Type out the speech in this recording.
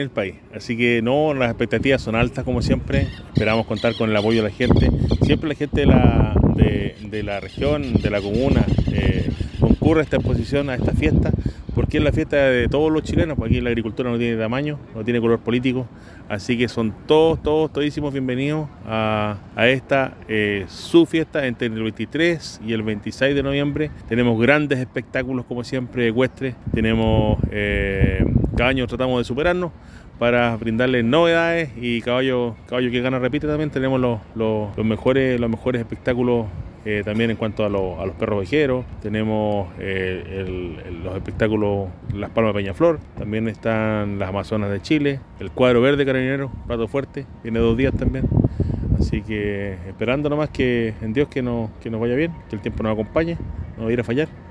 el país. Así que no, las expectativas son altas como siempre, esperamos contar con el apoyo de la gente. Siempre la gente de la región, de la comuna, concurre a esta exposición, a esta fiesta, porque es la fiesta de todos los chilenos, porque aquí la agricultura no tiene tamaño, no tiene color político, así que son todísimos bienvenidos a esta su fiesta entre el 23 y el 26 de noviembre. Tenemos grandes espectáculos como siempre ecuestres, tenemos cada año tratamos de superarnos para brindarles novedades y caballo que gana repite también. Tenemos los mejores espectáculos también en cuanto a los perros ovejeros. Tenemos los espectáculos Las Palmas de Peñaflor, también están las Amazonas de Chile, el cuadro verde carabinero, plato fuerte, tiene 2 días también. Así que esperando nomás que en Dios que nos vaya bien, que el tiempo nos acompañe, no va a ir a fallar.